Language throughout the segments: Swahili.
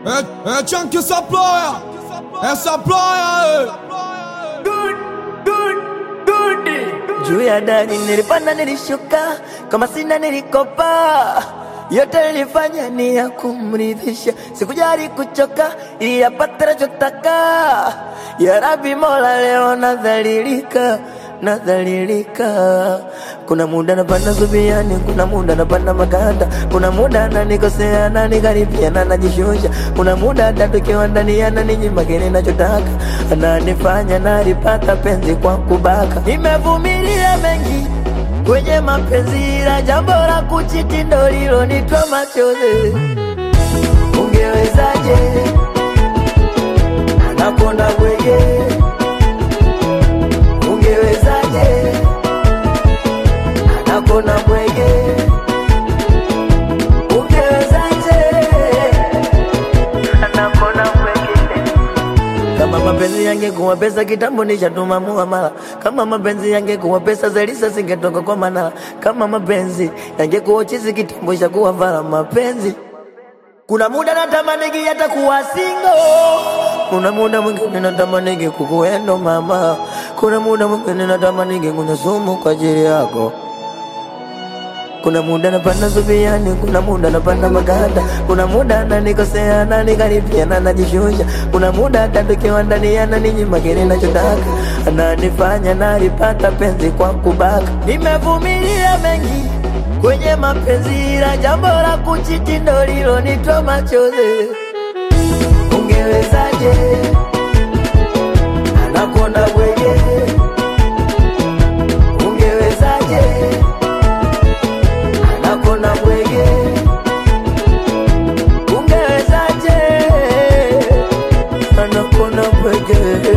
Chunky supplier, supplier. Juu ya dari nilipanda nilishuka, kama sina nilikopa. Yote nilifanya ni ya kumridhisha, sikujali kuchoka ili apate nachotaka. Ya Rabbi Mola leo nadhalilika. Kuna muda napanda zubiani, kuna muda napanda makanda, kuna muda nanikosea na nikaribia na najishusha, kuna muda tatukiwa ndani ya naninyima kile nachotaka, ananifanya nalipata penzi kwa kubaka. Nimevumilia mengi kwenye mapenzi, la jambo la kuchiti ndo lilonitoa machozi. Ungewezaje anakonda bwege, ungewezaje anakona bwege, ungewezaje anakona bwege. Kama mapenzi yangekuwa pesa kitambo nishatuma muamala. Kama mapenzi yangekuwa pesa Zelisa singetoka kwa Manala. Kama mapenzi yangekuwa chizi kitambo ishakuwa vala mapenzi. Kuna muda natamani hata kuwa single, kuna muda mwingine natamani kukuendo mama, kuna muda mwingine natamani kunywa sumu kwa ajili yako. Kuna muda napanda zubiani, kuna muda napanda maganda, kuna muda nanikosea na nikaribia na najishusha, kuna muda tatukiwa ndani ya naninyima kile nachotaka, ananifanya nalipata penzi kwa kubaka. Nimevumilia mengi kwenye mapenzi, la jambo la kuchiti ndo lilonitoa machozi. Ungewezaje anakonda bwege, ungewezaje anakona bwege, ungewezaje anakona bwege.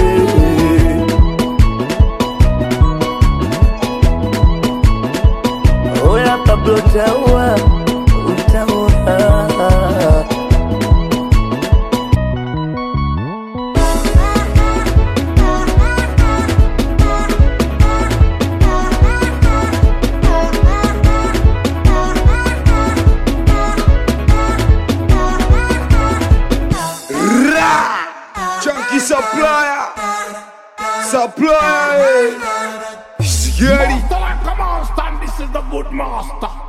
Oya Pablo utaua. Chunky supplier, supplier. Scary. Come on, stand. This is the good master.